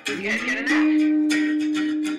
You guys getting that?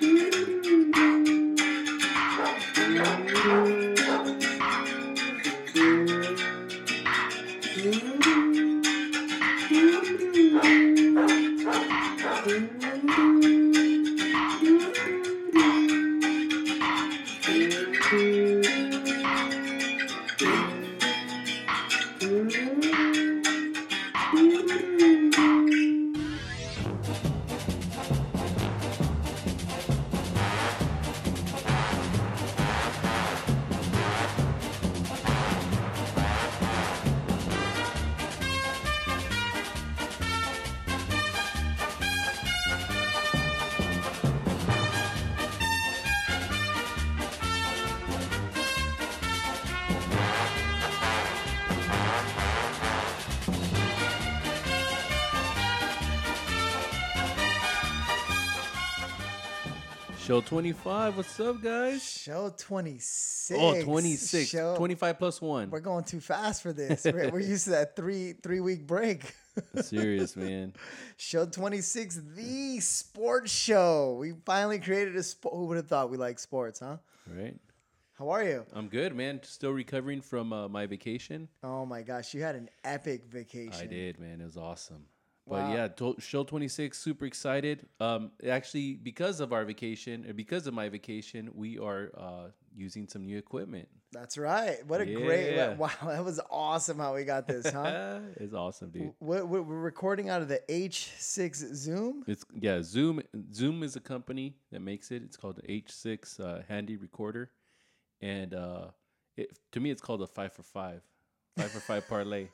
Show 25. What's up, guys? Show 26. Oh, 26. Show, 25 plus 1. We're going too fast for this. We're used to that three-week break. Serious, man. Show 26, the sports show. We finally created a sport. Who would have thought we like sports, huh? Right? How are you? I'm good, man. Still recovering from my vacation. Oh, my gosh. You had an epic vacation. I did, man. It was awesome. But Wow. yeah, show 26, super excited. Actually, because of our vacation, or because of my vacation, we are using some new equipment. That's right. What a great... Yeah. Wow, that was awesome how we got this, huh? It's awesome, dude. We're recording out of the H6 Zoom. It's Zoom. Zoom is a company that makes it. It's called the H6 Handy Recorder, and to me, it's called a 5 for 5, 5 for 5 parlay.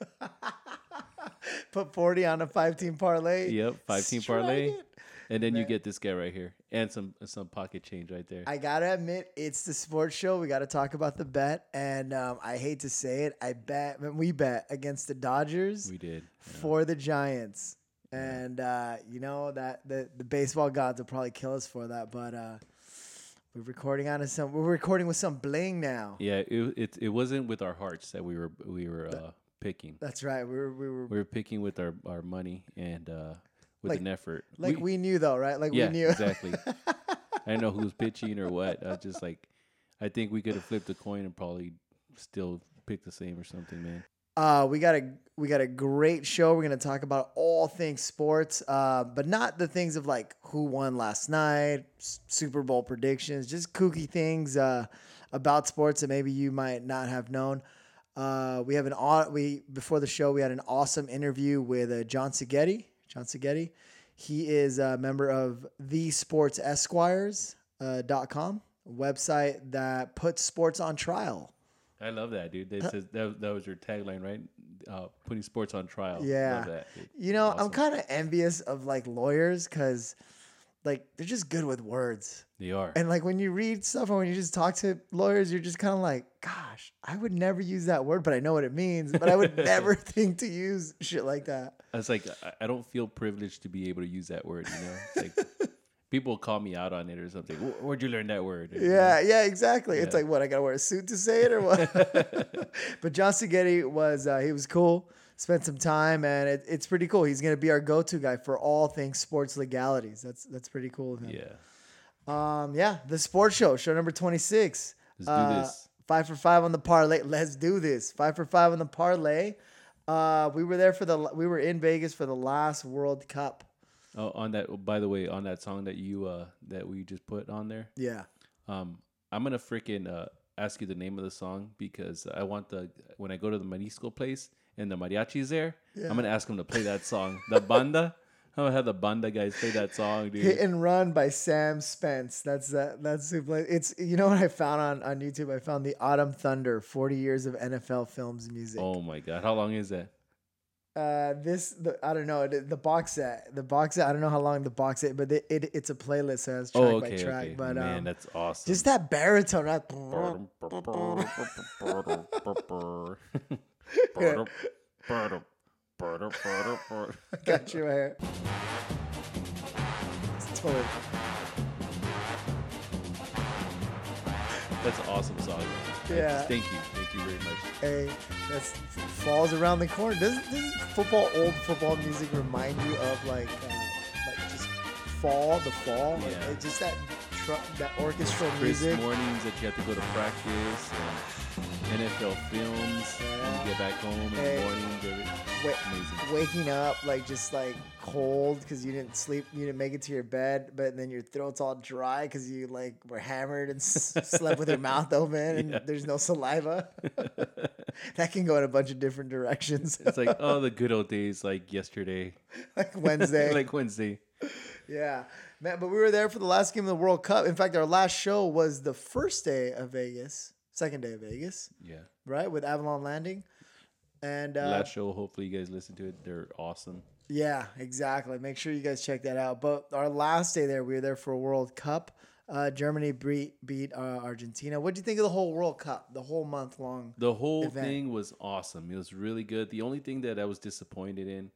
Put 40 on a 5-team parlay. Yep, 5-team Strike parlay, it. and then you Man. get this guy right here, and some pocket change right there. I gotta admit, it's the sports show. We gotta talk about the bet, and I hate to say it, we bet against the Dodgers We did. for the Giants, and you know that the baseball gods will probably kill us for that, but we're recording with some bling now. Yeah, it wasn't with our hearts that we were picking. That's right. We were We were picking with our money and with Like- an effort. we knew though, right? Like yeah, we knew. exactly. I didn't know who was pitching or what. I was just like, I think we could have flipped a coin and probably still picked the same or something, man. We got a great show. We're gonna talk about all things sports, but not the things of like who won last night, Super Bowl predictions, just kooky things about sports that maybe you might not have known. Before the show we had an awesome interview with John Seghetti. John Seghetti, he is a member of thesportsesquires.com, a website that puts sports on trial. I love that, dude. That was your tagline, right? Putting sports on trial. Yeah. Love that, dude. You know, Awesome. I'm kind of envious of like lawyers because like they're just good with words. They are. And like when you read stuff or when you just talk to lawyers, you're just kind of like, gosh, I would never use that word, but I know what it means. But I would never think to use shit like that. It's like I don't feel privileged to be able to use that word. You know, it's like people call me out on it or something. Where'd you learn that word? You know? Yeah, exactly. It's Yeah. like, what, I got to wear a suit to say it or what? But John Seghetti he was cool. Spent some time, and it's pretty cool. He's going to be our go-to guy for all things sports legalities. That's pretty cool of him. Yeah. The sports show number 26. Let's do this. 5 for 5 on the parlay. Let's do this. 5 for 5 on the parlay. We were in Vegas for the last World Cup. Oh, on that. By the way, on that song that we just put on there, Yeah. I'm gonna freaking ask you the name of the song because I want when I go to the Marisco place and the mariachi's there, Yeah. I'm gonna ask them to play that song. The banda. I'm gonna have the banda guys play that song, dude. Hit and Run by Sam Spence. That's who plays. It's, you know what I found on YouTube? I found the Autumn Thunder 40 years of NFL films music. Oh my god, how long is that? I don't know, the box set. I don't know how long the box set, but it's a playlist, so it's track Oh, by okay, track. okay. But Man, that's awesome. just that baritone. Got you right here. It's totally. That's an awesome song. Man. Yeah. Thank you very much. Hey, that's falls around the corner. Does old football music remind you of like just the fall, like, Yeah. it's just that that orchestral Crisp music. mornings that you have to go to practice, and NFL films, and you get back home in Hey. the morning. Wa- Amazing. waking up like just like cold because you didn't sleep, you didn't make it to your bed, but then your throat's all dry because you like were hammered and slept with your mouth open and Yeah. there's no saliva. That can go in a bunch of different directions. It's like, oh, the good old days, like yesterday, Like Wednesday. like Wednesday. Yeah, man. But we were there for the last game of the World Cup. In fact, our last show was the first day of Vegas, second day of Vegas, Yeah. right, with Avalon Landing. And Last show, hopefully you guys listen to it. They're awesome. yeah, exactly. Make sure you guys check that out. But our last day there, we were there for a World Cup. Germany beat Argentina. What do you think of the whole World Cup, the whole month long? The whole event? thing was awesome. It was really good. The only thing that I was disappointed in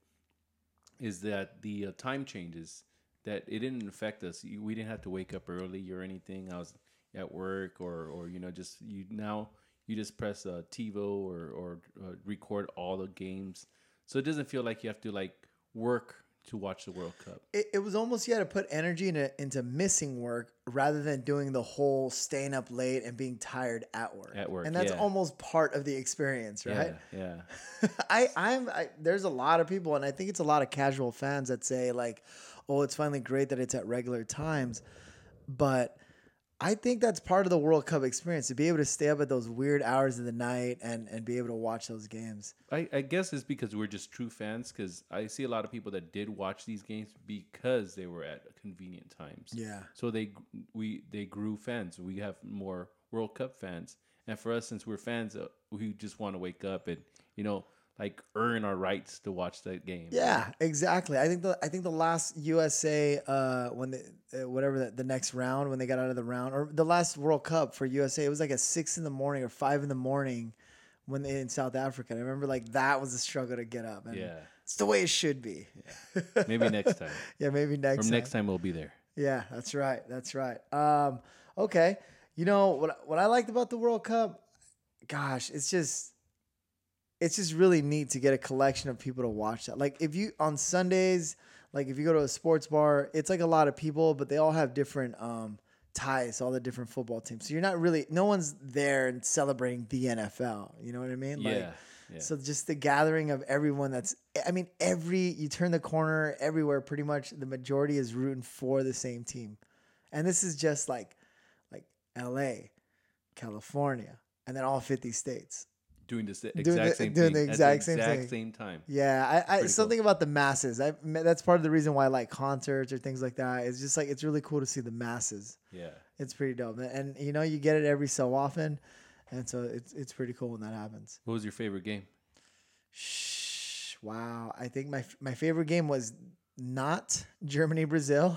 is that the time changes, that it didn't affect us. We didn't have to wake up early or anything. I was at work or just you just press TiVo or record all the games. So it doesn't feel like you have to like work to watch the World Cup. It was almost you had to put energy into missing work rather than doing the whole staying up late and being tired at work. At work, and that's yeah. almost part of the experience, right? Yeah. There's a lot of people, and I think it's a lot of casual fans that say like, "Oh, it's finally great that it's at regular times," but I think that's part of the World Cup experience to be able to stay up at those weird hours of the night and be able to watch those games. I guess it's because we're just true fans, because I see a lot of people that did watch these games because they were at convenient times. Yeah. So they grew fans. We have more World Cup fans. And for us, since we're fans, we just want to wake up and, like earn our rights to watch that game. Yeah, exactly. I think the last USA when the next round when they got out of the round, or the last World Cup for USA, it was like at 6 a.m. or 5 a.m. when they in South Africa. And I remember like that was a struggle to get up. And Yeah. it's the way it should be. Maybe next time. Yeah, maybe next From time. next time we'll be there. Yeah, that's right. That's right. Okay. You know what I liked about the World Cup? Gosh, it's just really neat to get a collection of people to watch that. Like if you on Sundays, like if you go to a sports bar, it's like a lot of people, but they all have different ties, all the different football teams. So no one's there and celebrating the NFL. You know what I mean? Yeah. So just the gathering of everyone you turn the corner everywhere, pretty much the majority is rooting for the same team. And this is just like LA, California, and then all 50 states. Doing the exact same thing. same time. Yeah, I Pretty something about the masses. That's part of the reason why I like concerts or things like that. It's just like it's really cool to see the masses. Yeah. It's pretty dope, and you get it every so often, and so it's pretty cool when that happens. What was your favorite game? Wow, I think my favorite game was not Germany Brazil.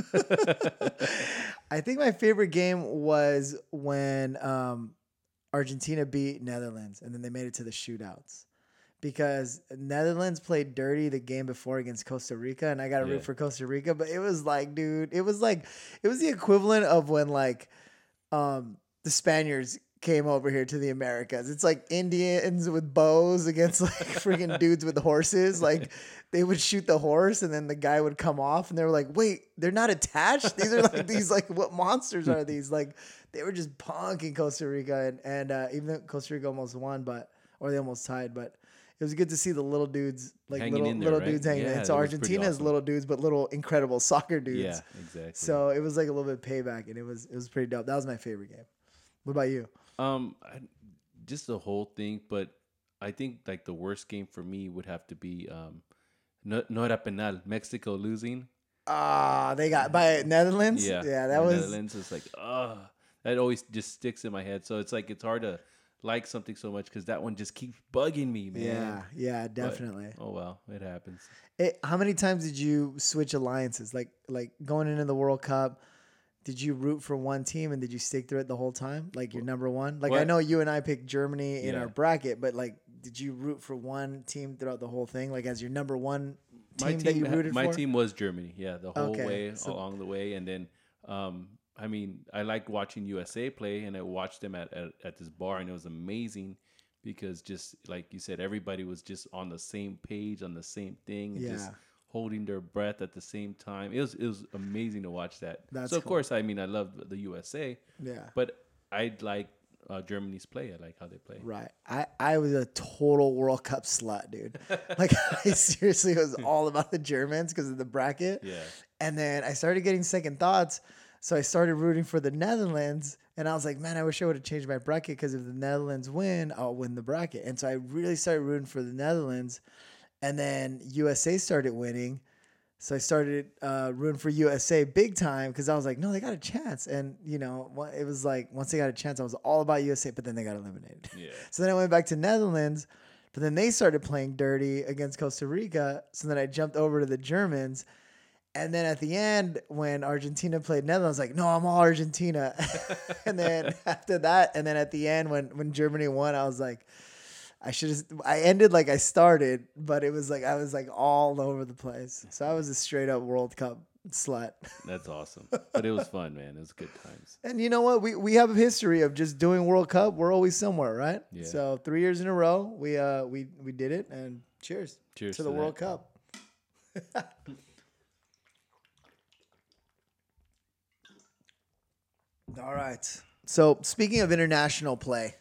I think my favorite game was when Argentina beat Netherlands, and then they made it to the shootouts. Because Netherlands played dirty the game before against Costa Rica, and I got to root for Costa Rica. But it was like, dude, it was the equivalent of when the Spaniards came over here to the Americas. It's like Indians with bows against like freaking dudes with horses. Like they would shoot the horse, and then the guy would come off, and they were like, "Wait, they're not attached. These are like these like what monsters are these?" Like they were just punking Costa Rica, and even though Costa Rica almost won, or they almost tied, but. It was good to see the little dudes, like Hanging in there, little right? dudes hanging Yeah, in. So that was pretty Argentina's awesome. little dudes, but little incredible soccer dudes. Yeah, exactly. So it was like a little bit payback, and it was pretty dope. That was my favorite game. What about you? Just the whole thing, but I think like the worst game for me would have to be Nora Penal, Mexico losing. They got by Netherlands. Yeah, that was. Netherlands. Is like, that always just sticks in my head. So it's like it's hard to like something so much because that one just keeps bugging me, man. Yeah, definitely. But, oh well, it happens. How many times did you switch alliances? Like going into the World Cup, did you root for one team and did you stick through it the whole time? Like your number one? Like I know you and I picked Germany in our bracket, but like, did you root for one team throughout the whole thing? Like as your number one team that you rooted for? My team was Germany. Yeah, the whole way along the way, and then. I mean, I liked watching USA play, and I watched them at this bar, and it was amazing because just like you said, everybody was just on the same page, on the same thing. And just holding their breath at the same time. It was amazing to watch that. That's so of cool. course, I mean, I love the USA, Yeah. but I like Germany's play. I like how they play. Right. I was a total World Cup slut, dude. Like, I seriously was all about the Germans because of the bracket. Yeah. And then I started getting second thoughts. So I started rooting for the Netherlands. And I was like, man, I wish I would have changed my bracket because if the Netherlands win, I'll win the bracket. And so I really started rooting for the Netherlands. And then USA started winning. So I started rooting for USA big time because I was like, no, they got a chance. And, you know, it was like once they got a chance, I was all about USA, but then they got eliminated. Yeah. So then I went back to Netherlands, but then they started playing dirty against Costa Rica. So then I jumped over to the Germans. And then at the end, when Argentina played Netherlands, I was like, no, I'm all Argentina. And then after that, and then at the end, when Germany won, I was like, I ended like I started, but it was like I was like all over the place. So I was a straight up World Cup slut. That's awesome. But it was fun, man. It was good times. And you know what? We have a history of just doing World Cup. We're always somewhere, right? Yeah. So 3 years in a row, we did it, and cheers. Cheers to the to World that. Cup. All right. So speaking of international play,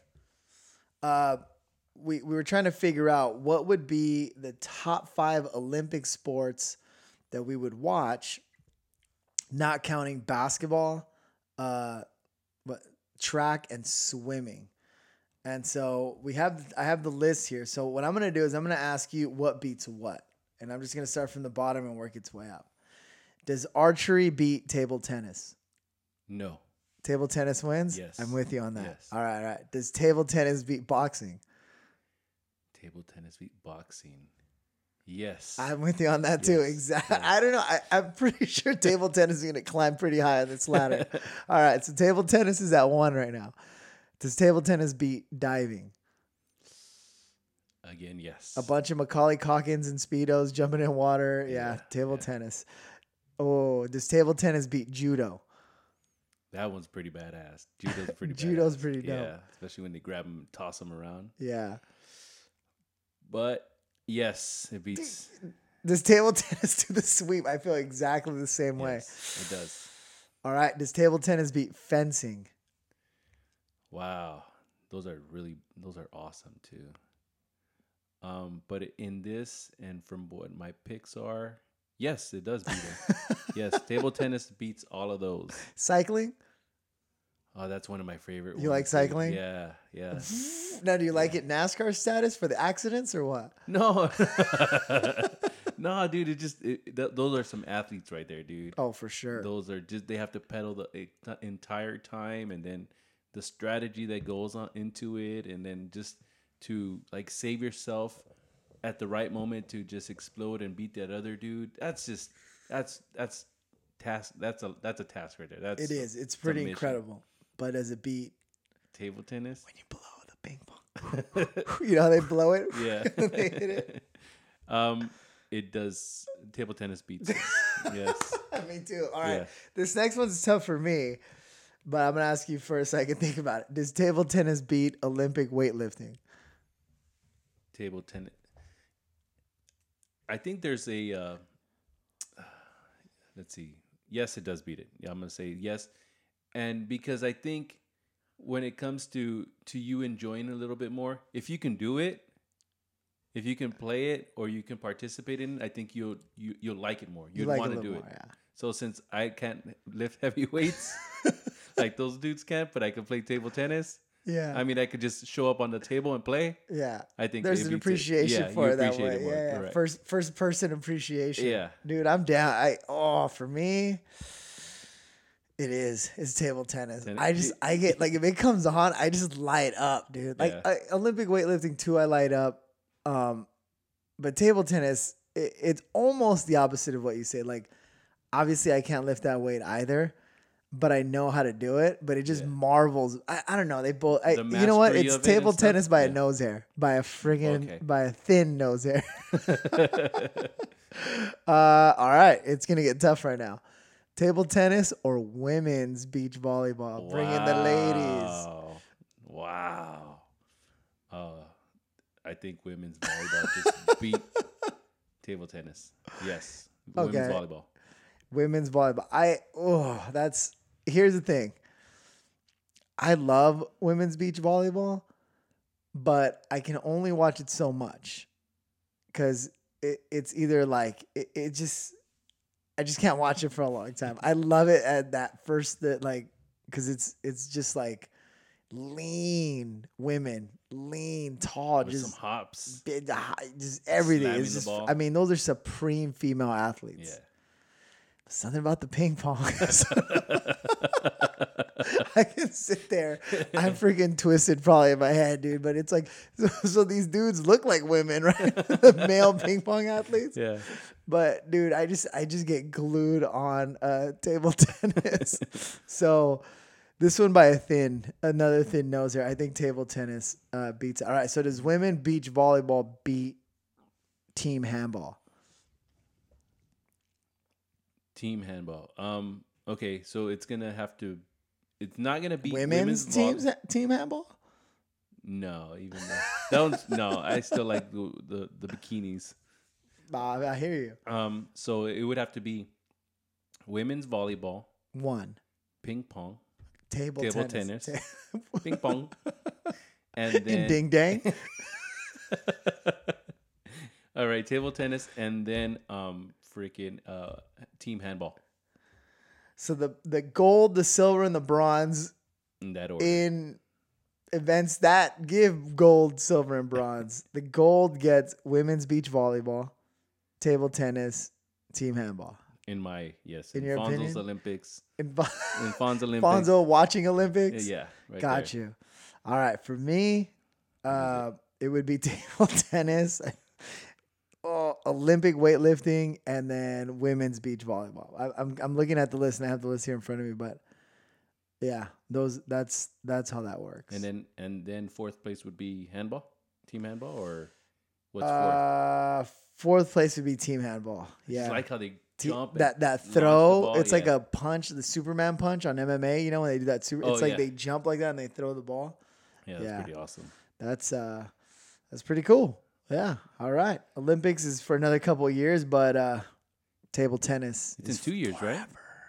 we were trying to figure out what would be the top 5 Olympic sports that we would watch, not counting basketball, but track and swimming. And so I have the list here. So what I'm going to do is I'm going to ask you what beats what. And I'm just going to start from the bottom and work its way up. Does archery beat table tennis? No. Table tennis wins? Yes. I'm with you on that. Yes. All right. Does table tennis beat boxing? Table tennis beat boxing. Yes. I'm with you on that too. Yes. Exactly. Yes. I don't know. I'm pretty sure table tennis is going to climb pretty high on this ladder. All right. So table tennis is at 1 right now. Does table tennis beat diving? Again, yes. A bunch of Macaulay Calkins and Speedos jumping in water. Yeah. Table tennis. Oh, does table tennis beat judo? That one's pretty badass. Judo's pretty badass. Judo's pretty dope. Yeah, especially when they grab them, toss them around. Yeah. But yes, it beats. Does table tennis do the sweep? I feel exactly the same way. Yes, it does. All right. Does table tennis beat fencing? Wow, those are awesome too. But in this and from what my picks are, yes, it does beat it. Yes, table tennis beats all of those. Cycling? Oh, that's one of my favorite. You ones, like cycling? dude. Yeah, yeah. Now, do you like it NASCAR status for the accidents or what? No, no, dude. Those are some athletes right there, dude. Oh, for sure. Those are just they have to pedal the entire time, and then the strategy that goes on into it, and then just to like save yourself at the right moment to just explode and beat that other dude. That's a task right there. It is. It's pretty mission. incredible. But as a beat, Table tennis. when you blow the ping pong, you know how they blow it? Yeah. They hit it. It does. Table tennis beats it. Yes. Me too. All right. Yeah. This next one's tough for me, but I'm going to ask you first so I can think about it. Does table tennis beat Olympic weightlifting? Table tennis. I think there's a. Let's see. Yes, it does beat it. Yeah, I'm gonna say yes, and because I think when it comes to you enjoying a little bit more, if you can do it, if you can play it or you can participate in it, I think you'll like it more. You'd like want it to a do little it. more, yeah. So since I can't lift heavy weights like those dudes can't, but I can play table tennis. Yeah. I mean, I could just show up on the table and play. Yeah. I think There's it an beats it. appreciation Yeah, for you it that appreciate way. it more. Yeah. Correct. First person appreciation. Yeah. Dude, I'm down. For me, it's table tennis. I get like if it comes on, I just light up, dude. Like Yeah. Olympic weightlifting too, I light up. But table tennis, it's almost the opposite of what you say. Like, obviously, I can't lift that weight either, but I know how to do it. But it just marvels. I don't know. They both. You know what? mastery It's of it table and stuff? tennis by a Yeah. nose hair, by a friggin' Okay. by a thin nose hair. All right, it's gonna get tough right now. Table tennis or women's beach volleyball? Bring in the ladies. Wow. I think women's volleyball just beat Table tennis. Yes. Okay. Women's volleyball. Women's volleyball. Here's the thing. I love women's beach volleyball, but I can only watch it so much because it's either like it just I just can't watch it for a long time. I love it at that first because it's just like lean women, lean, tall, With just some hops. big, just everything. Slamming It's the just ball. I mean those are supreme female athletes. Yeah. Something about the ping pong. I can sit there. I'm freaking twisted probably in my head, dude. But it's like, so these dudes look like women, right? The male ping pong athletes. Yeah. But dude, I just get glued on table tennis. So this one by another thin nose here. I think table tennis beats. All right. So does women beach volleyball beat team handball? Team handball. Okay, so it's not gonna be Women's team handball? No, even that one's no. I still like the bikinis. I hear you. So it would have to be women's volleyball, One. ping pong, Table tennis. ping pong, and then In ding dang. all right, table tennis, and then freaking team handball So the gold, the silver, and the bronze in that order. in events that give gold, silver, and bronze. The gold gets women's beach volleyball, table tennis, team handball. In my yes, In your Fonzo's opinion? Olympics, In in Fonz Olympics. Fonzo watching Olympics. Yeah, right Got there. you. All right, for me, it would be table tennis, Olympic weightlifting, and then women's beach volleyball. I'm looking at the list, and I have the list here in front of me, but yeah, that's how that works. And then fourth place would be handball, team handball, or what's fourth? Fourth place would be team handball. Yeah, Just like how they jump. that and launch throw. the ball, It's like yeah. a punch, the Superman punch on MMA. You know when they do that super. Oh, It's like yeah. they jump like that and they throw the ball. Yeah, that's yeah. pretty awesome. That's pretty cool. Yeah. All right. Olympics is for another couple of years, but table tennis. It's in is 2 years, forever.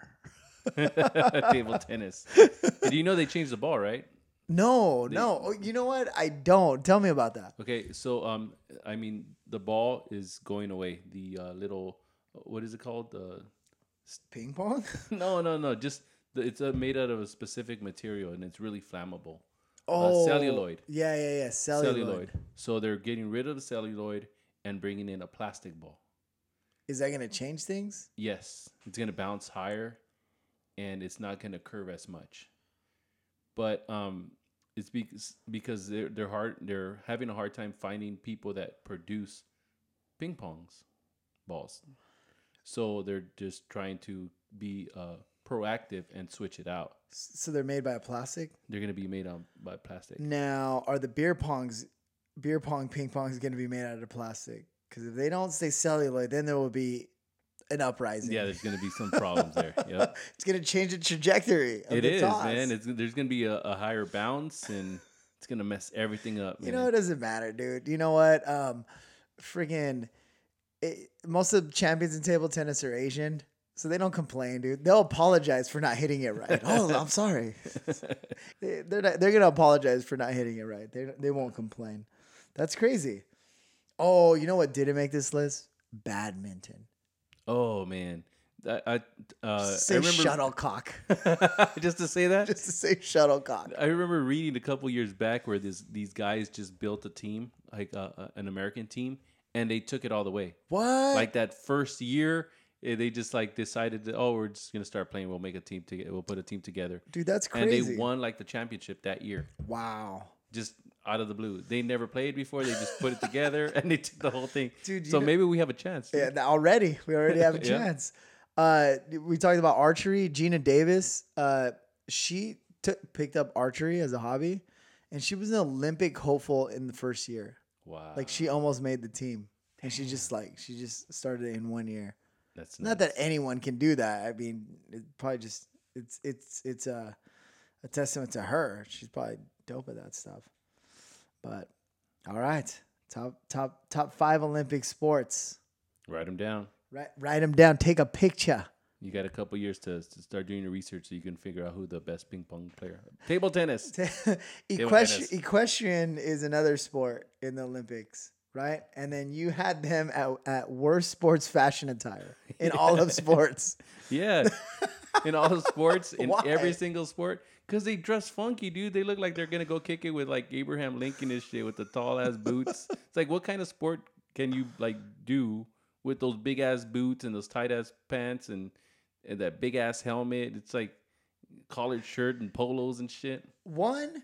right? Table tennis. Did you know they changed the ball, right? No. Oh, you know what? I don't. Tell me about that. Okay, so I mean, the ball is going away. The little, what is it called? The Ping pong? no. Just it's made out of a specific material, and it's really flammable. Oh, celluloid. Yeah. Celluloid. So they're getting rid of the celluloid and bringing in a plastic ball. Is that gonna change things? Yes, it's gonna bounce higher, and it's not gonna curve as much. But it's because they're having a hard time finding people that produce ping pongs balls. So they're just trying to be proactive and switch it out. So they're made by a plastic. They're gonna be made by plastic. Now, are the beer pong, ping pongs going to be made out of plastic? Because if they don't stay celluloid, then there will be an uprising. Yeah, there's gonna be some problems there. Yep. It's going to change the trajectory of It the is, toss. man. There's gonna be a higher bounce, and it's gonna mess everything up. You man. know, it doesn't matter, dude. You know what? Most of the champions in table tennis are Asian, so they don't complain, dude. They'll apologize for not hitting it right. Oh, I'm sorry. They're gonna apologize for not hitting it right. They won't complain. That's crazy. Oh, you know what didn't make this list? Badminton. Oh man, I Say remember shuttlecock. just to say that. Just to say shuttlecock. I remember reading a couple years back where these guys just built a team, like an American team, and they took it all the way. What? Like that first year, they just like decided that, we're just gonna start playing. We'll make a team together. We'll put a team together. Dude, that's And crazy. they won like the championship that year, Wow. just out of the blue. They never played before. They just put it together and they took the whole thing. Dude, you so know- maybe we have a chance. Yeah, we already have a Yeah. chance. We talked about archery. Gina Davis, she picked up archery as a hobby, and she was an Olympic hopeful in the first year. Wow. Like she almost made the team, and she just started it in 1 year. That's Not that anyone can do that. I mean, it probably just it's a testament to her. She's probably dope at that stuff. But all right, top 5 Olympic sports. Write them down. Write them down. Take a picture. You got a couple years to start doing your research so you can figure out who the best ping pong player. Table tennis. Equestrian is another sport in the Olympics, right? And then you had them at worst sports fashion attire in all of sports. Yeah. In all the sports, in Why? every single sport. Because they dress funky, dude. They look like they're going to go kick it with like Abraham Lincoln and shit with the tall ass boots. It's like, what kind of sport can you like do with those big ass boots and those tight ass pants and that big ass helmet? It's like collared shirt and polos and shit. One,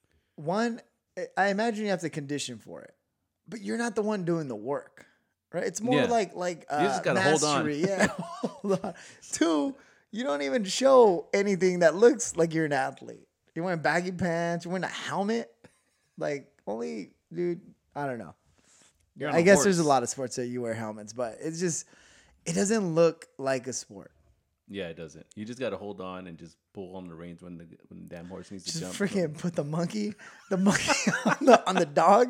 I imagine you have to condition for it, but you're not the one doing the work, right? It's more Yeah. like You just gotta hold on. mastery. Yeah, hold on. Two, you don't even show anything that looks like you're an athlete. You're wearing baggy pants. You're wearing a helmet. Like only, dude. I don't know. You're on I a guess there's a horse. lot of sports that you wear helmets, but it's just it doesn't look like a sport. Yeah, it doesn't. You just got to hold on and just pull on the reins when the damn horse needs to Just jump. freaking put the monkey on the dog.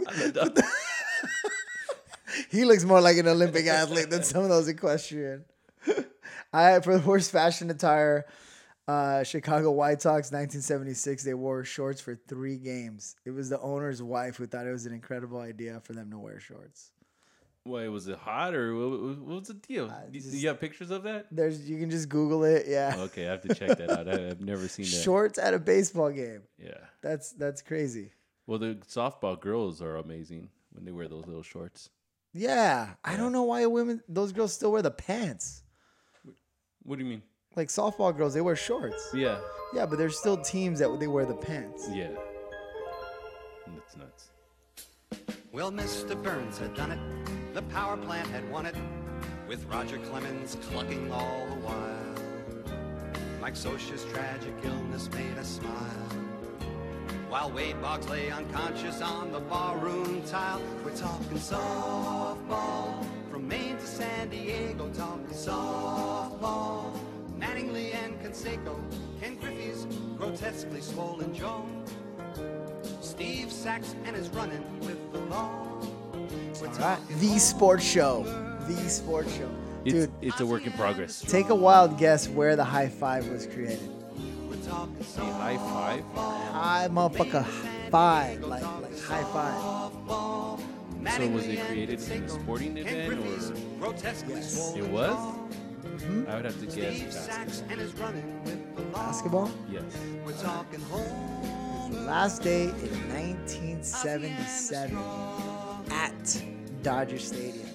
He looks more like an Olympic athlete than some of those equestrian. For the worst fashion attire, Chicago White Sox, 1976, they wore shorts for 3 games. It was the owner's wife who thought it was an incredible idea for them to wear shorts. Wait, was it hot or what was the deal? Do you have pictures of that? You can just Google it. Yeah, Okay, I have to check that out. I've never seen that. shorts at a baseball game. Yeah. That's crazy. Well, the softball girls are amazing when they wear those little shorts. Yeah, I don't know why those girls still wear the pants. What do you mean? Like softball girls, they wear shorts. Yeah. Yeah, but there's still teams that they wear the pants. Yeah. That's nuts. Well, Mr. Burns had done it. The power plant had won it, with Roger Clemens clucking all the while. Mike Scioscia's tragic illness made us smile, while Wade Boggs lay unconscious on the barroom tile. We're talking softball, from Maine to San Diego, talking softball. Mattingly and Canseco, Ken Griffey's grotesquely swollen jaw, Steve Sachs and his running with the law. We're talking The Sports Show. The Sports Show. Dude, It's a work in progress. take a wild guess where the high five was created. we're talking A high five? High motherfucker five. Like high five. softball. So was it created in a sporting event or? Grotesquely Yes. swollen It was? Mm-hmm. I would have to Steve guess Sachs basketball. and his running with the law. Basketball? Yes. We're talking home. Last day in 1977 at Dodger Stadium.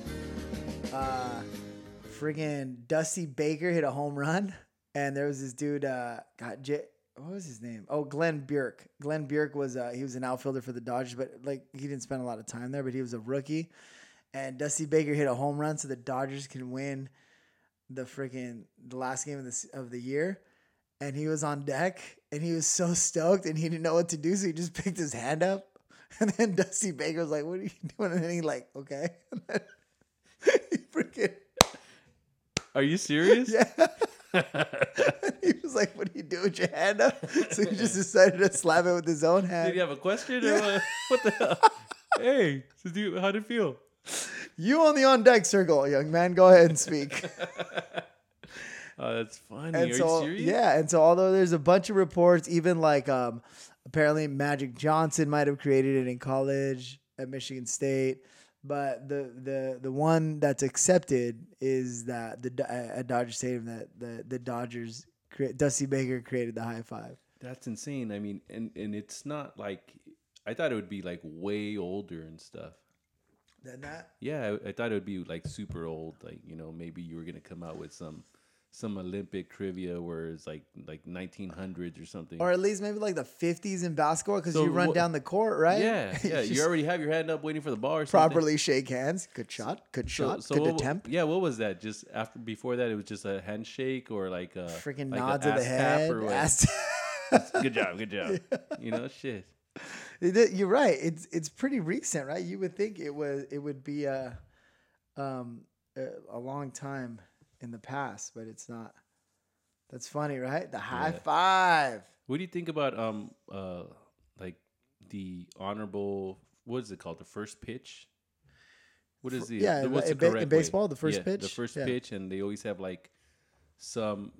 Friggin' Dusty Baker hit a home run, and there was this dude. What was his name? Oh, Glenn Bjork. Glenn Bjork was he was an outfielder for the Dodgers, but like he didn't spend a lot of time there. But he was a rookie, and Dusty Baker hit a home run so the Dodgers can win the last game of the year. And he was on deck, and he was so stoked, and he didn't know what to do, so he just picked his hand up. And then Dusty Baker was like, "What are you doing?" And then he like, "Okay." And then he freaking Are you serious? yeah. He was like, "What do you do with your hand up?" So he just decided to slap it with his own Did hand. you have a question? Or what the hell? Hey, so how'd it feel? You on the on deck circle, young man. Go ahead and speak. Oh, that's funny. And Are so, you serious? yeah, and so although there's a bunch of reports, even like apparently Magic Johnson might have created it in college at Michigan State, but the one that's accepted is that at Dodger Stadium that the Dodgers Dusty Baker created the high five. That's insane. I mean, and it's not like I thought it would be like way older and stuff. Then that. Yeah, I thought it would be like super old. Like, you know, maybe you were gonna come out with some Olympic trivia where it's like 1900s or something. Or at least maybe like the 50s in basketball because So you run what- down the court, right? Yeah, yeah. Just You already have your hand up waiting for the ball or something. properly shake hands. Good shot. Good shot. Good what, attempt. Yeah, what was that? Just before that, it was just a handshake or like a Freaking like a nods of the ass tap head. or what? ass- Good job, good job. You know, shit. You're right. It's pretty recent, right? You would think it would be a long time in the past, but it's not. That's funny, right? The high Yeah. five. What do you think about like the honorable? What is it called? The first pitch. What is the yeah, what's the in correct baseball, way? the first pitch? The first Yeah. pitch, and they always have like some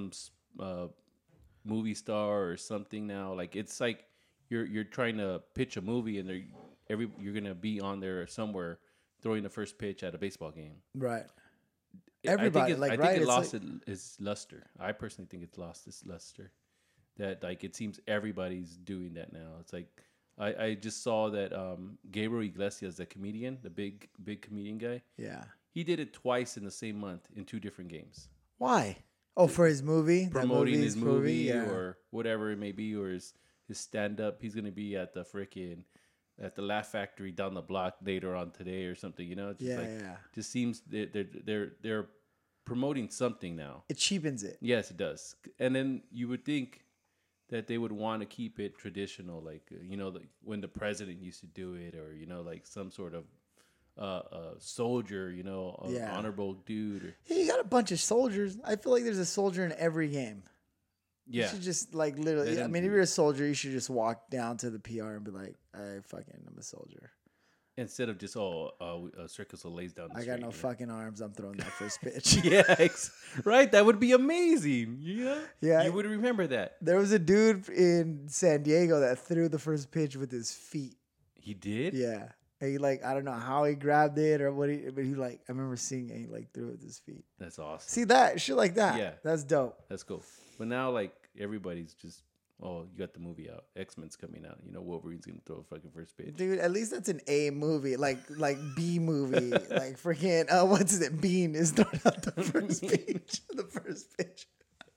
movie star or something now. Like it's like you're trying to pitch a movie, and you're gonna be on there somewhere throwing the first pitch at a baseball game. Right. I Everybody, think like, I right? think it It's lost like- its luster. I personally think it's lost its luster. That like it seems everybody's doing that now. It's like I just saw that Gabriel Iglesias, the comedian, the big comedian guy, Yeah. he did it twice in the same month in 2 different games, Why? Oh, for his movie? That promoting his movie yeah. or whatever it may be, or his stand up. He's gonna be at the at the Laugh Factory down the block later on today or something. You know, it's just Yeah, like yeah. just seems they're promoting something now. It cheapens it. Yes, it does. And then you would think that they would want to keep it traditional, like like when the president used to do it, or like some sort of soldier, Yeah. honorable dude. Or, Hey, you got a bunch of soldiers. I feel like there's a soldier in every game. You yeah, should just like literally. Let I him mean, do if you're a soldier, you should just walk down to the PR and be like, I'm a soldier. instead of just Circus lays down. The I got street, no you know? fucking arms. I'm throwing that first pitch. Yeah, right. That would be amazing. Yeah, Yeah. You would remember that. There was a dude in San Diego that threw the first pitch with his feet. He did. Yeah. And he I don't know how he grabbed it or what but he I remember seeing it. He threw it with his feet. That's awesome. See that shit like that. Yeah. That's dope. That's cool. But now, like everybody's just, you got the movie out. X-Men's coming out. Wolverine's gonna throw a fucking first pitch. Dude, at least that's an A movie, like B movie, like freaking what's it? Bean is throwing out the first pitch. The first pitch.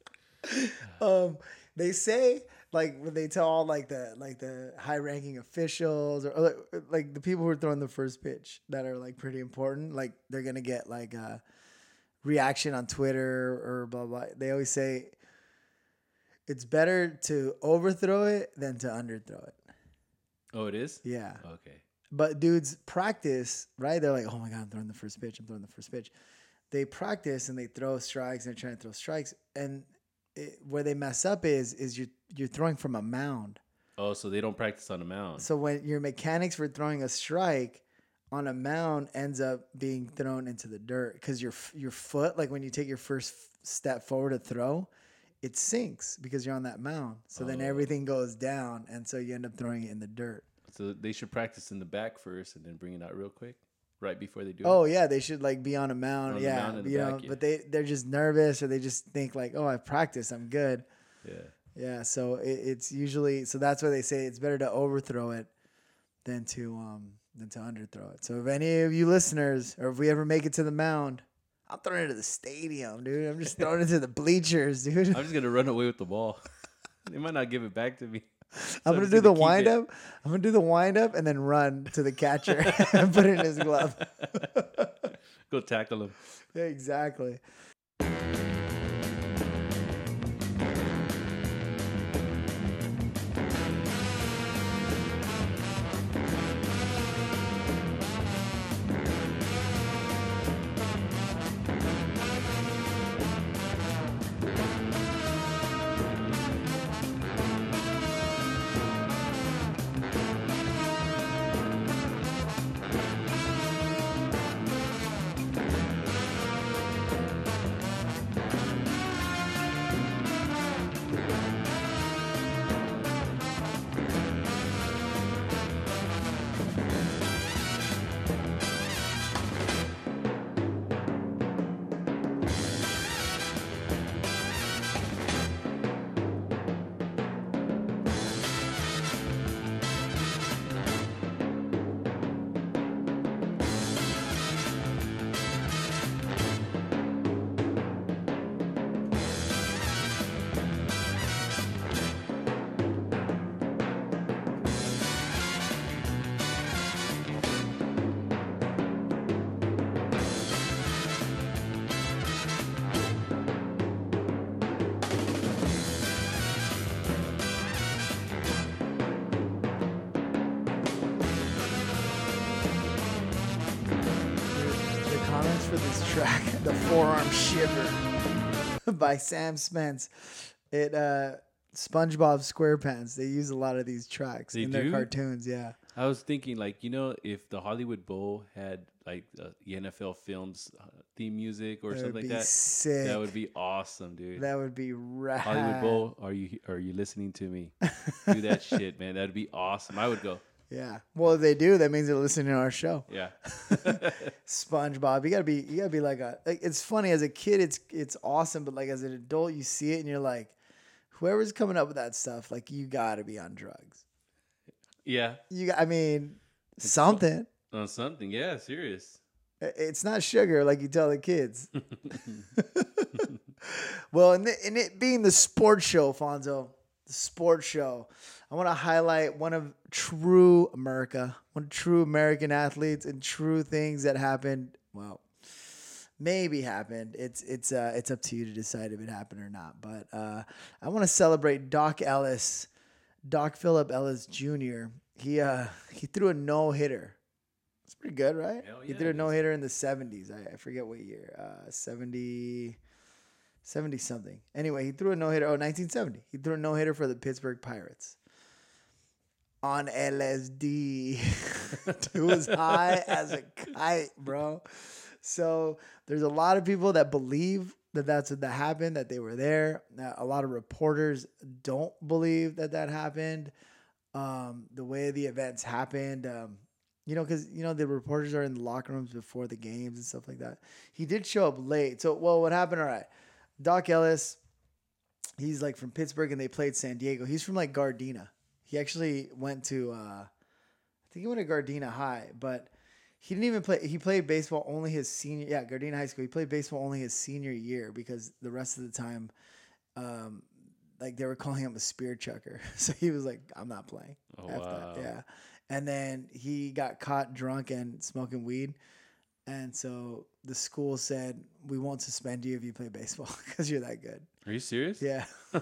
They say when they tell all the high ranking officials or like the people who are throwing the first pitch that are like pretty important, like they're gonna get like a reaction on Twitter or blah blah. They always say it's better to overthrow it than to underthrow it. Oh, it is? Yeah. Okay. But dudes practice, right? They're like, oh my God, I'm throwing the first pitch. I'm throwing the first pitch. They practice and they throw strikes and they're trying to throw strikes. And where they mess up is you're throwing from a mound. Oh, so they don't practice on the mound. So when your mechanics for throwing a strike on a mound ends up being thrown into the dirt because your foot, like when you take your first step forward to throw, it sinks because you're on that mound. So then everything goes down. And so you end up throwing it in the dirt. So they should practice in the back first and then bring it out real quick, right before they do Oh it. yeah, they should be on a mound. On the Yeah, mound in the you back, know, yeah. but they're just nervous or they just think like, oh, I've practiced, I'm good. Yeah. Yeah, so it's usually that's why they say it's better to overthrow it than to underthrow it. So if any of you listeners or if we ever make it to the mound, I'm throwing it to the stadium, dude. I'm just throwing it to the bleachers, dude. I'm just gonna run away with the ball. They might not give it back to me. I'm gonna just do the keep it. wind up. I'm gonna do the wind up and then run to the catcher and put it in his glove. Go tackle him. Exactly. The comments for this track, The Forearm Shiver by Sam Spence. It SpongeBob SquarePants. They use a lot of these tracks They in their do? cartoons, yeah. I was thinking, like, if the Hollywood Bowl had like the NFL Films theme music or That something would like be that, sick. that would be awesome, dude. That would be rad. Hollywood Bowl, are you listening to me? Do that shit, man. That'd be awesome. I would go. Yeah. Well, if they do, that means they're listening to our show. Yeah. SpongeBob. You gotta be like it's funny as a kid, it's awesome, but like as an adult, you see it and you're like, whoever's coming up with that stuff, like you gotta be on drugs. Yeah. I mean, something. On something, yeah, serious. It's not sugar like you tell the kids. Well, and it being the sports show, Fonzo, the sports show, I want to highlight one of true American athletes and true things that happened. Well, maybe happened. It's up to you to decide if it happened or not. But I want to celebrate Doc Phillip Ellis Jr. He threw a no-hitter. It's pretty good, right? Hell He yeah, threw a it is. no-hitter in the 70s. I forget what year. 70 something. Anyway, he threw a no-hitter. 1970. He threw a no-hitter for the Pittsburgh Pirates. On LSD. It was high as a kite, bro. So there's a lot of people that believe that that's what happened, that they were there. Now, a lot of reporters don't believe that happened. The way the events happened, because the reporters are in the locker rooms before the games and stuff like that. He did show up late. So, what happened? All right, Doc Ellis, he's like from Pittsburgh, and they played San Diego. He's from like Gardena. He actually went to, I think he went to Gardena High, but he didn't even play. He played baseball only his senior. Yeah, Gardena High School. He played baseball only his senior year because the rest of the time, like they were calling him a spear chucker. So he was like, I'm not playing. Oh, after wow. that. Yeah. And then he got caught drunk and smoking weed. And so the school said, we won't suspend you if you play baseball because you're that good. Are you serious? Yeah.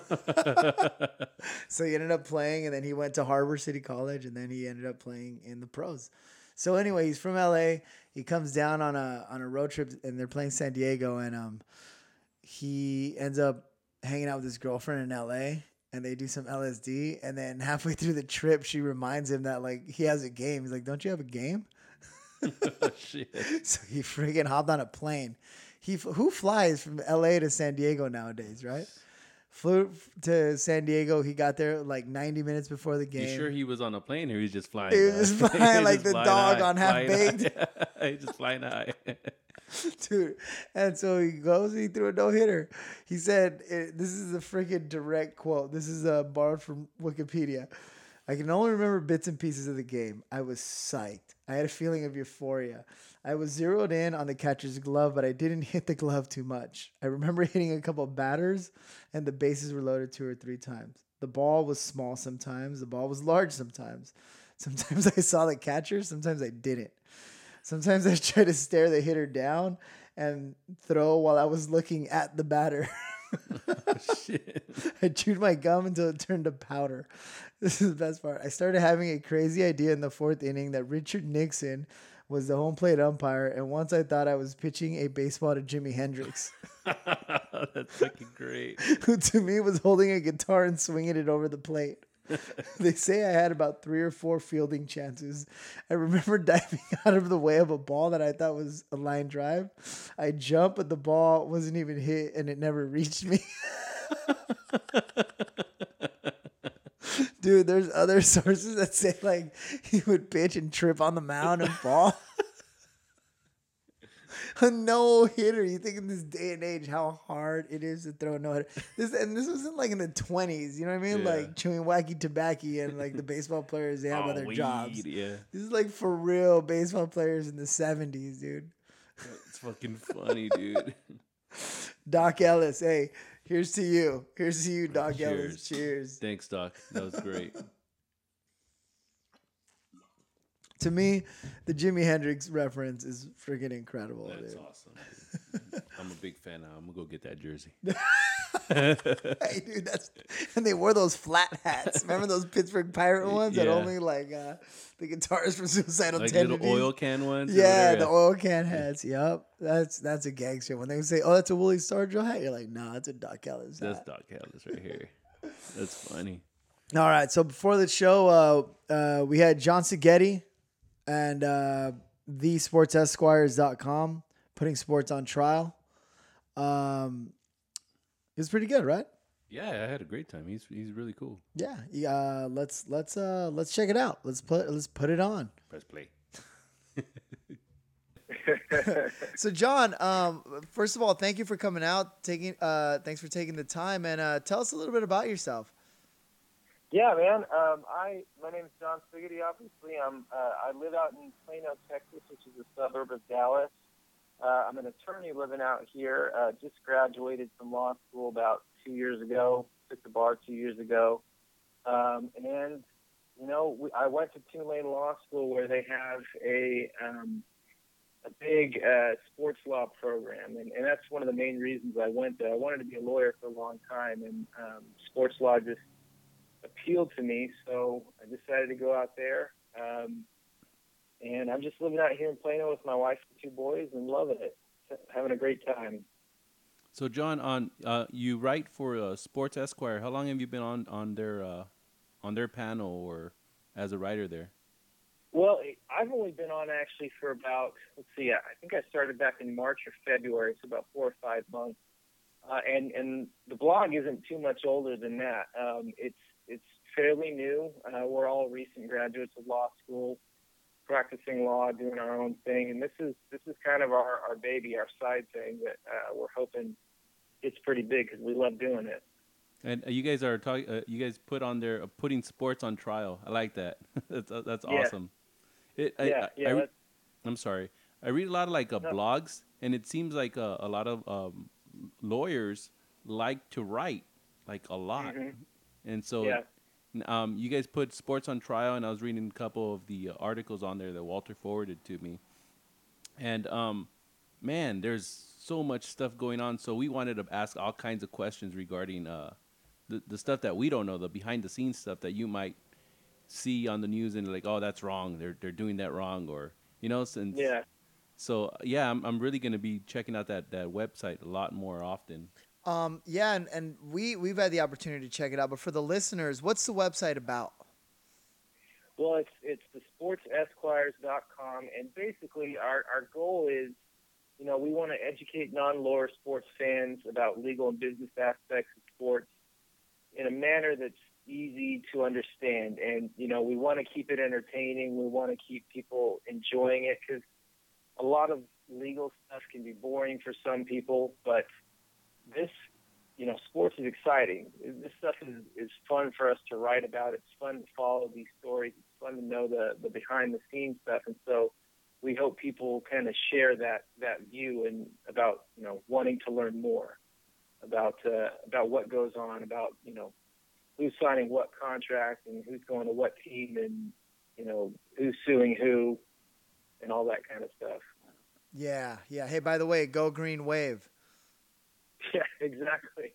So he ended up playing, and then he went to Harbor City College, and then he ended up playing in the pros. So anyway, he's from LA. He comes down on a road trip, and they're playing San Diego, and he ends up hanging out with his girlfriend in LA, and they do some LSD, and then halfway through the trip, she reminds him that like he has a game. He's like, "Don't you have a game?" Shit. So he freaking hopped on a plane. Who flies from LA to San Diego nowadays, right? Flew to San Diego. He got there like 90 minutes before the game. You sure he was on a plane or he was just flying? He was just flying like the dog on Half-Baked. He's just flying high. Dude. And so he goes, he threw a no-hitter. He said, this is a freaking direct quote. This is borrowed from Wikipedia. I can only remember bits and pieces of the game. I was psyched. I had a feeling of euphoria. I was zeroed in on the catcher's glove, but I didn't hit the glove too much. I remember hitting a couple of batters, and the bases were loaded 2 or 3 times. The ball was small sometimes. The ball was large sometimes. Sometimes I saw the catcher. Sometimes I didn't. Sometimes I tried to stare the hitter down and throw while I was looking at the batter. Shit. I chewed my gum until it turned to powder. This is the best part. I started having a crazy idea in the 4th inning that Richard Nixon was the home plate umpire, and once I thought I was pitching a baseball to Jimi Hendrix, That's fucking great. who to me was holding a guitar and swinging it over the plate. They say I had about 3 or 4 fielding chances. I remember diving out of the way of a ball that I thought was a line drive. I jumped, but the ball wasn't even hit, and it never reached me. Dude, there's other sources that say like he would pitch and trip on the mound and fall. A no-hitter. You think in this day and age how hard it is to throw a no-hitter. This wasn't like in the 20s, you know what I mean? Yeah. Like chewing wacky tobacco and like the baseball players, they have Oh, other weed, jobs. Yeah. This is like for real baseball players in the 70s, dude. It's fucking funny, dude. Doc Ellis, hey, here's to you. Here's to you, Doc Cheers. Ellis. Cheers. Thanks, Doc. That was great. To me, the Jimi Hendrix reference is freaking incredible. That's Dude. awesome. Dude. I'm a big fan now. I'm gonna go get that jersey. Hey, dude, and they wore those flat hats. Remember those Pittsburgh Pirate ones that Yeah. only like the guitarist from Suicidal Like Tendencies? little oil can ones. or Yeah, whatever. the oil can hats. Yep, that's a gangster. When they say, "Oh, that's a Willie Stargell hat," you're like, "No, that's a Doc Ellis That's hat." Doc Ellis right here. That's funny. All right. So before the show, we had John Seghetti and thesportsesquires.com putting sports on trial. It was pretty good, right? Yeah, I had a great time. He's really cool. Yeah. Let's check it out. Let's put it on. Press play. So John, first of all, thank you for coming out. Thanks for taking the time, and tell us a little bit about yourself. Yeah, man. My name is John Spigety. Obviously, I live out in Plano, Texas, which is a suburb of Dallas. I'm an attorney living out here. Just graduated from law school about 2 years ago. Took the bar 2 years ago, and I went to Tulane Law School where they have a big sports law program, and that's one of the main reasons I went there. I wanted to be a lawyer for a long time, and sports law just appealed to me, so I decided to go out there. And I'm just living out here in Plano with my wife and 2 boys and loving it, having a great time. So, John, you write for Sports Esquire. How long have you been on their panel or as a writer there? Well, I've only been on actually for about, I think I started back in March or February, so about 4 or 5 months. And the blog isn't too much older than that. It's fairly new. We're all recent graduates of law school, practicing law, doing our own thing, and this is kind of our baby, our side thing that we're hoping it's pretty big because we love doing it. And you guys are talking. You guys put on there putting sports on trial. I like that. That's awesome. I'm sorry. I read a lot of blogs, and it seems like a lot of lawyers like to write a lot, and so you guys put sports on trial, and I was reading a couple of the articles on there that Walter forwarded to me, and man, there's so much stuff going on. So we wanted to ask all kinds of questions regarding the stuff that we don't know, the behind the scenes stuff that you might see on the news and like, oh, that's wrong. They're doing that wrong, or since So I'm really gonna be checking out that website a lot more often. And we've had the opportunity to check it out, but for the listeners, what's the website about? Well, it's the sportsesquires.com, and basically our goal is, we want to educate non-lawyer sports fans about legal and business aspects of sports in a manner that's easy to understand. And, we want to keep it entertaining. We want to keep people enjoying it because a lot of legal stuff can be boring for some people, but this, sports is exciting. This stuff is fun for us to write about. It's fun to follow these stories. It's fun to know the behind-the-scenes stuff. And so we hope people kind of share that view and about, wanting to learn more about what goes on, about, who's signing what contract and who's going to what team and, who's suing who and all that kind of stuff. Yeah. Hey, by the way, go Green Wave. Yeah, exactly.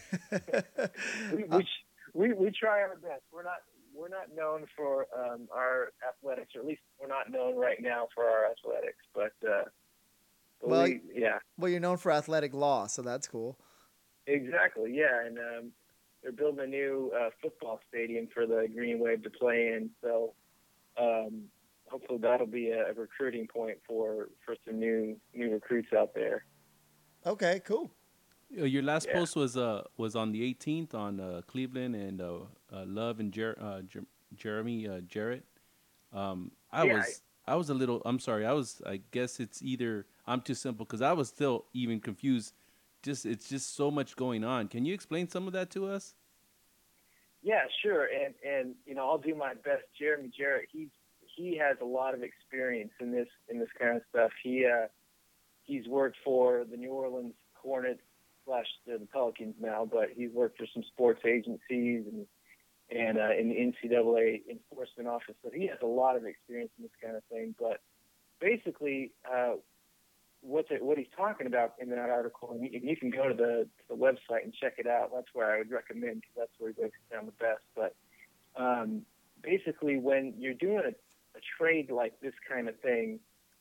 we try our best. We're not known for our athletics, or at least we're not known right now for our athletics. But well, you're known for athletic law, so that's cool. Exactly. Yeah, and they're building a new football stadium for the Green Wave to play in. So hopefully that'll be a recruiting point for some new recruits out there. Okay, cool. Your last post was on the 18th on Cleveland and Love and Jeremy Jarrett. I was a little. I'm sorry. I guess it's either I'm too simple because I was still even confused. It's just so much going on. Can you explain some of that to us? Yeah, sure. And I'll do my best. Jeremy Jarrett, he has a lot of experience in this kind of stuff. He's worked for the New Orleans Hornets / the Pelicans now, but he's worked for some sports agencies and in the NCAA enforcement office. So he has a lot of experience in this kind of thing. But basically, what he's talking about in that article, and you can go to the website and check it out. That's where I would recommend, because that's where he breaks it down the best. But basically, when you're doing a trade like this kind of thing,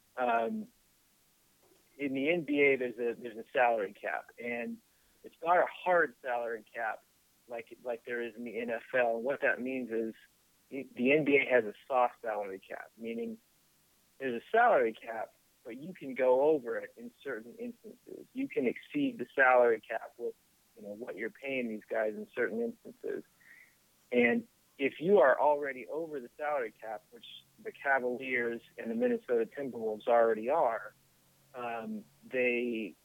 in the NBA, there's a salary cap, and it's not a hard salary cap, like there is in the NFL. And what that means is the NBA has a soft salary cap, meaning there's a salary cap, but you can go over it in certain instances. You can exceed the salary cap with what you're paying these guys in certain instances. And if you are already over the salary cap, which the Cavaliers and the Minnesota Timberwolves already are, they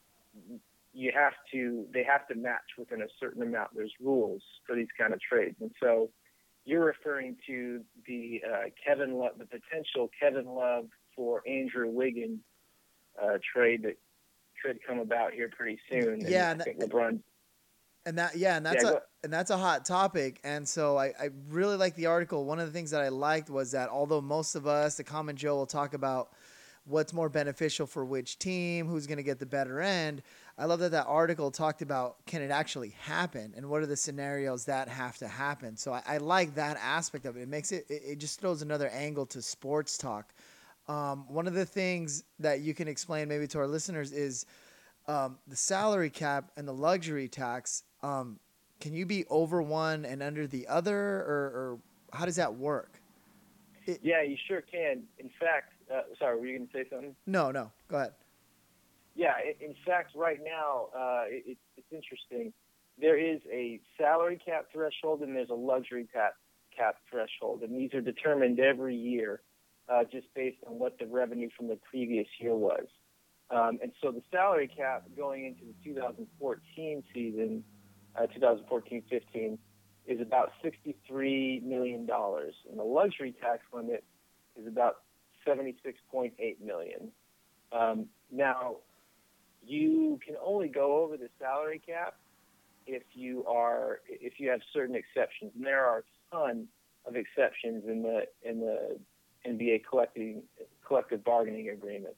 have to match within a certain amount. There's rules for these kind of trades, and so you're referring to the potential Kevin Love for Andrew Wiggins trade that could come about here pretty soon. Yeah, and I think LeBron. And that's a hot topic. And so I really like the article. One of the things that I liked was that although most of us, the common Joe, will talk about what's more beneficial for which team, who's going to get the better end, I love that article talked about, can it actually happen, and what are the scenarios that have to happen. So I like that aspect of it. It makes it just throws another angle to sports talk. One of the things that you can explain maybe to our listeners is the salary cap and the luxury tax. Can you be over one and under the other, or how does that work? Yeah, you sure can. In fact, sorry, were you going to say something? No, go ahead. Yeah, in fact, right now, it's interesting. There is a salary cap threshold and there's a luxury cap threshold, and these are determined every year just based on what the revenue from the previous year was. And so the salary cap going into the 2014 season, 2014-15, is about $63 million, and the luxury tax limit is about $76.8 million. Now, you can only go over the salary cap if you have certain exceptions, and there are a ton of exceptions in the NBA collective bargaining agreement.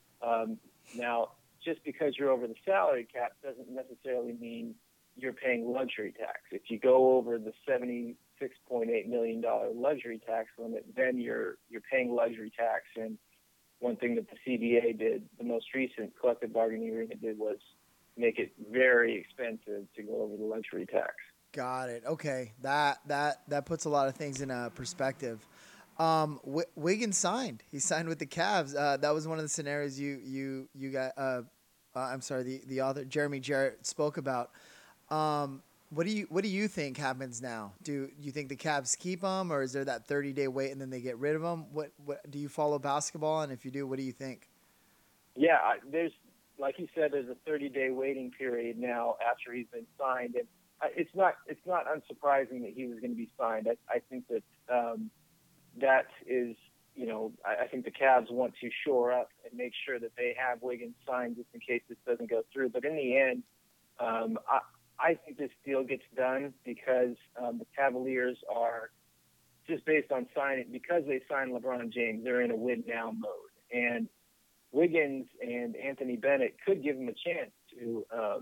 Now, just because you're over the salary cap doesn't necessarily mean you're paying luxury tax. If you go over the $76.8 million luxury tax limit, then you're paying luxury tax. And one thing that the CBA did, the most recent collective bargaining agreement did, was make it very expensive to go over the luxury tax. Got it. Okay, that puts a lot of things in perspective. Wiggins signed. He signed with the Cavs. That was one of the scenarios you got. I'm sorry, the author Jeremy Jarrett spoke about. What do you think happens now? Do you think the Cavs keep him, or is there that 30-day wait and then they get rid of him? What do you follow basketball, and if you do, what do you think? Yeah, there's, like you said, there's a 30-day waiting period now after he's been signed, and it's not unsurprising that he was going to be signed. I think that that is, I think the Cavs want to shore up and make sure that they have Wiggins signed just in case this doesn't go through. But in the end, I think this deal gets done because the Cavaliers are, just based on because they signed LeBron James, they're in a win-now mode. And Wiggins and Anthony Bennett could give him a chance to,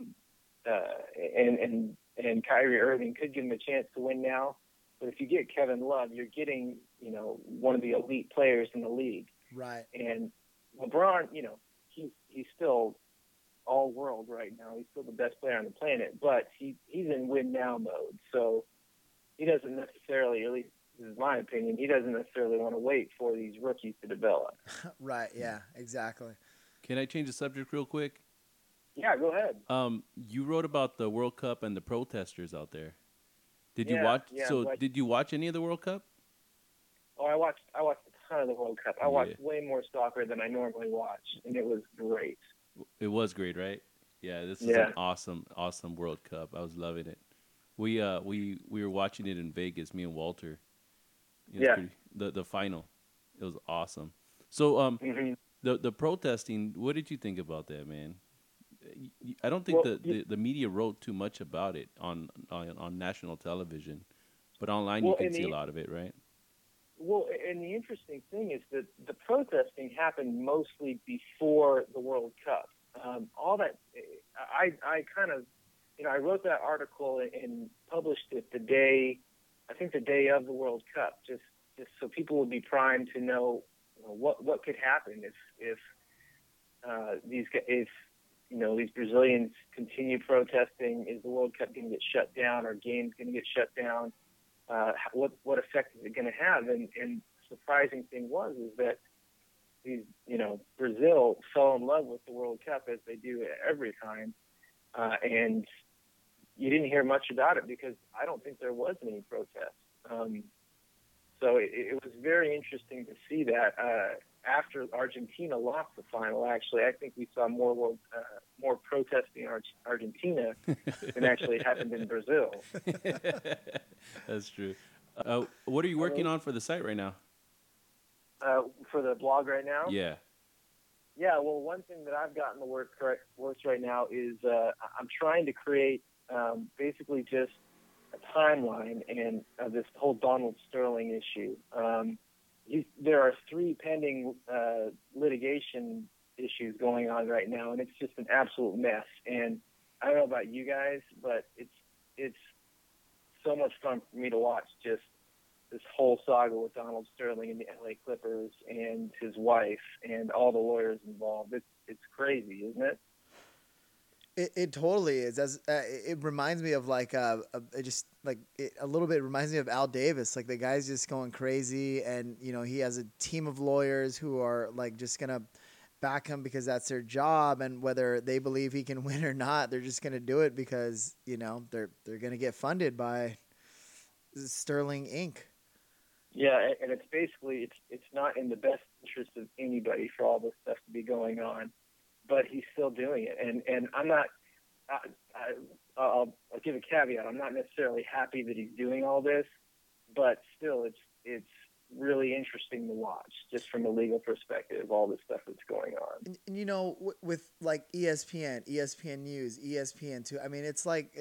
and Kyrie Irving could give him a chance to win now. But if you get Kevin Love, you're getting, one of the elite players in the league. Right. And LeBron, he's still all world right now. He's still the best player on the planet, but he's in win now mode. So he doesn't necessarily, at least this is my opinion, he doesn't necessarily want to wait for these rookies to develop. Right. Yeah, exactly. Can I change the subject real quick? Yeah, go ahead. You wrote about the World Cup and the protesters out there. Did you Yeah, watch? yeah, So but- did you watch any of the World Cup? Oh, I watched a ton of the World Cup. I watched way more soccer than I normally watch, and it was great. It was great, right? Yeah, this is Yeah. an awesome World Cup. I was loving it. We were watching it in Vegas, me and Walter. It was Yeah. the final. It was awesome. So Mm-hmm. the protesting, what did you think about that, man? I don't think the media wrote too much about it on national television, but online you can see a lot of it, right? Well, and the interesting thing is that the protesting happened mostly before the World Cup. All that, I kind of, I wrote that article and published it the day of the World Cup, just so people would be primed to know what could happen if these Brazilians continue protesting. Is the World Cup going to get shut down? Are games going to get shut down? What effect is it going to have? And surprising thing is that these, Brazil fell in love with the World Cup, as they do every time, and you didn't hear much about it because I don't think there was any protest. So it was very interesting to see that after Argentina lost the final. Actually, I think we saw more protesting in Argentina than actually happened in Brazil. That's true. What are you working on for the site right now? For the blog right now? Yeah. Yeah, well, one thing that I've gotten the works right now is I'm trying to create basically just a timeline and this whole Donald Sterling issue. There are 3 pending litigation issues going on right now, and it's just an absolute mess. And I don't know about you guys, but it's so much fun for me to watch just this whole saga with Donald Sterling and the LA Clippers and his wife and all the lawyers involved. It's crazy, isn't it? It totally is. It reminds me of a little bit reminds me of Al Davis. Like the guy's just going crazy, and he has a team of lawyers who are just gonna back him because that's their job, and whether they believe he can win or not, they're just gonna do it because they're gonna get funded by Sterling Inc. Yeah, and it's basically it's not in the best interest of anybody for all this stuff to be going on, but he's still doing it. And I'm not. I'll give a caveat. I'm not necessarily happy that he's doing all this, but still, it's really interesting to watch just from a legal perspective. All this stuff that's going on. And with ESPN, ESPN News, ESPN2. I mean, it's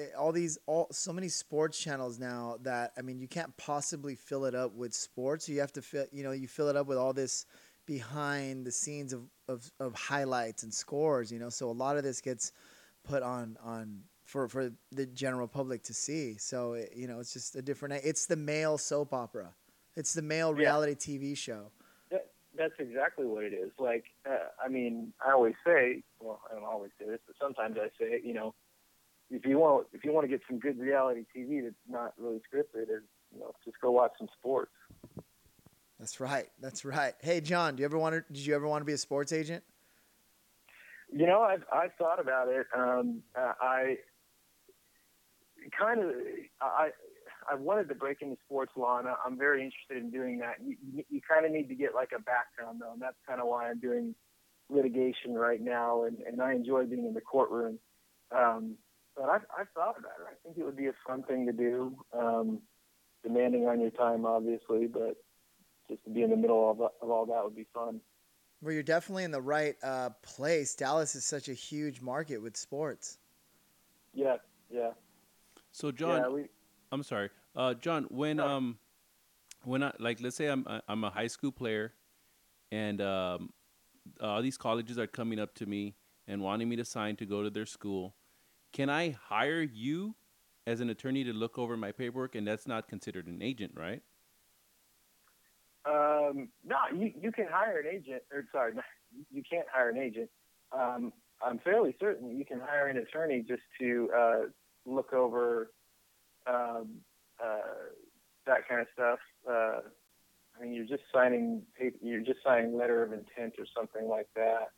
so many sports channels now that you can't possibly fill it up with sports. You have to you fill it up with all this behind the scenes of highlights and scores. So a lot of this gets put on for the general public to see. So it's just a different. It's the male soap opera. It's the male reality TV show. That's exactly what it is. I always say, well, I don't always say this, but sometimes I say, if you want to get some good reality TV that's not really scripted, just go watch some sports. That's right. That's right. Hey, John, did you ever want to be a sports agent? I've thought about it. I wanted to break into sports law, and I'm very interested in doing that. You kind of need to get a background, though, and that's kind of why I'm doing litigation right now, and I enjoy being in the courtroom. But I've thought about it. I think it would be a fun thing to do, demanding on your time, obviously, but just to be in the middle of all that would be fun. Well, you're definitely in the right place. Dallas is such a huge market with sports. Yeah. So, John, I'm sorry, John. When I let's say I'm a high school player, and all these colleges are coming up to me and wanting me to sign to go to their school, can I hire you as an attorney to look over my paperwork, and that's not considered an agent, right? No, you can hire an agent. You can't hire an agent. I'm fairly certain you can hire an attorney just to look over that kind of stuff. You're just signing paper. You're just signing letter of intent or something like that.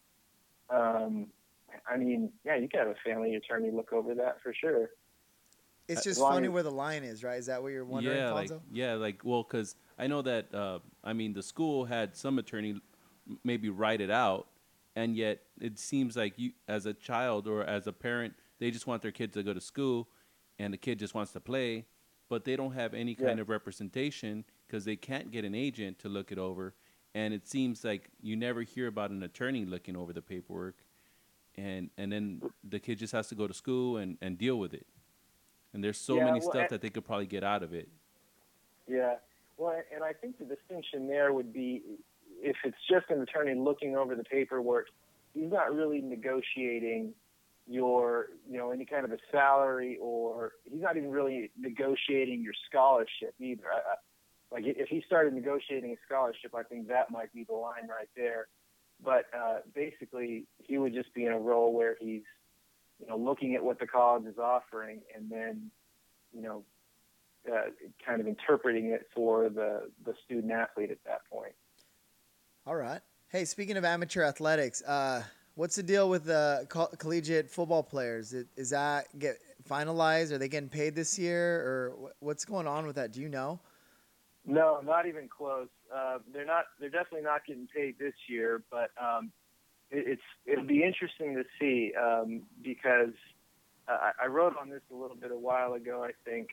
You can have a family attorney look over that for sure. It's just funny where the line is, right? Is that what you're wondering, Fonzo? Because I know that, the school had some attorney maybe write it out, and yet it seems like you, as a child or as a parent, they just want their kid to go to school, and the kid just wants to play, but they don't have any kind of representation because they can't get an agent to look it over, and it seems like you never hear about an attorney looking over the paperwork, and then the kid just has to go to school and deal with it. And there's so many stuff that they could probably get out of it. Yeah. Well, and I think the distinction there would be if it's just an attorney looking over the paperwork, he's not really negotiating your, any kind of a salary, or he's not even really negotiating your scholarship either. If he started negotiating a scholarship, I think that might be the line right there. But basically, he would just be in a role where he's, looking at what the college is offering and then, kind of interpreting it for the student athlete at that point. All right. Hey, speaking of amateur athletics, what's the deal with the collegiate football players? Is that get finalized? Are they getting paid this year, or what's going on with that? Do you know? No, not even close. They're not. They're definitely not getting paid this year, but it'll be interesting to see because I wrote on this a little bit a while ago. I think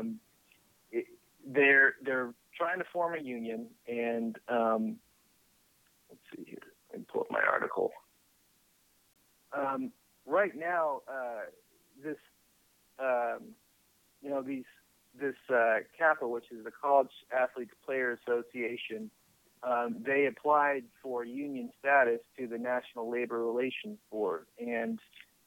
they're trying to form a union, and let's see here. Let me pull up my article. Right now, this CAPA, which is the College Athletes Player Association, they applied for union status to the National Labor Relations Board, and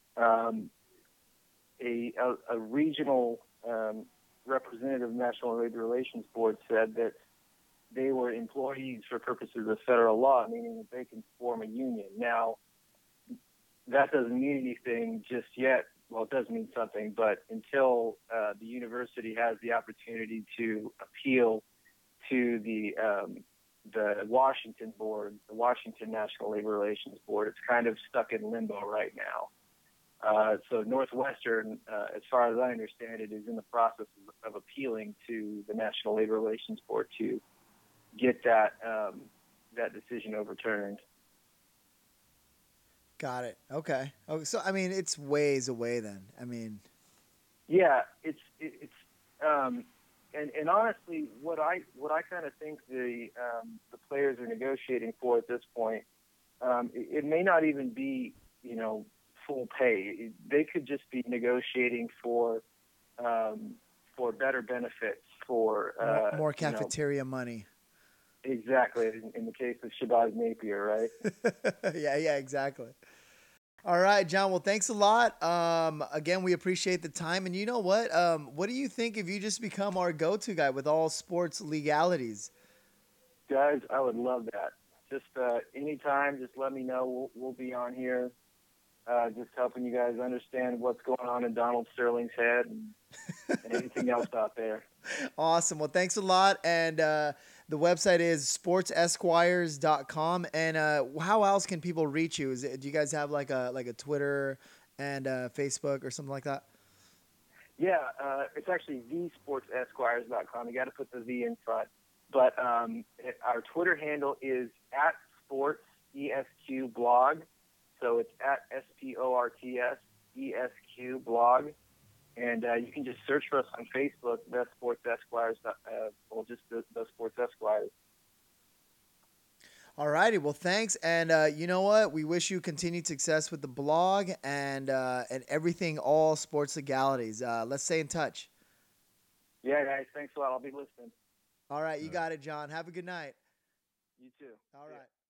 a regional representative of the National Labor Relations Board said that they were employees for purposes of federal law, meaning that they can form a union. Now, that doesn't mean anything just yet. Well, it does mean something, but until the university has the opportunity to appeal to the Washington Board, the Washington National Labor Relations Board, it's kind of stuck in limbo right now. So Northwestern, as far as I understand it, is in the process of appealing to the National Labor Relations Board to get that decision overturned. Got it. Okay. Oh, so I mean, it's ways away then. I mean, yeah, it's and honestly, what I kind of think the players are negotiating for at this point, it may not even be full pay. They could just be negotiating for better benefits, for more cafeteria money. Exactly. In the case of Shabazz Napier, right? Yeah, exactly. All right, John. Well, thanks a lot. Again, we appreciate the time. And you know what? What do you think if you just become our go-to guy with all sports legalities? Guys, I would love that. Just anytime, just let me know. We'll be on here just helping you guys understand what's going on in Donald Sterling's head and anything else out there. Awesome. Well, thanks a lot. And the website is sportsesquires.com. And how else can people reach you? Do you guys have like a Twitter and Facebook or something like that? Yeah, it's actually thesportsesquires.com. You got to put the V in front. But our Twitter handle is @sportsesqblog. So it's @SPORTSESQ blog. And you can just search for us on Facebook, The Sports Esquires, just the Sports Esquires. All righty. Well, thanks. And you know what? We wish you continued success with the blog and everything, all sports legalities. Let's stay in touch. Yeah, guys. Thanks a lot. I'll be listening. All right. You got it, John. Have a good night. You too. All right.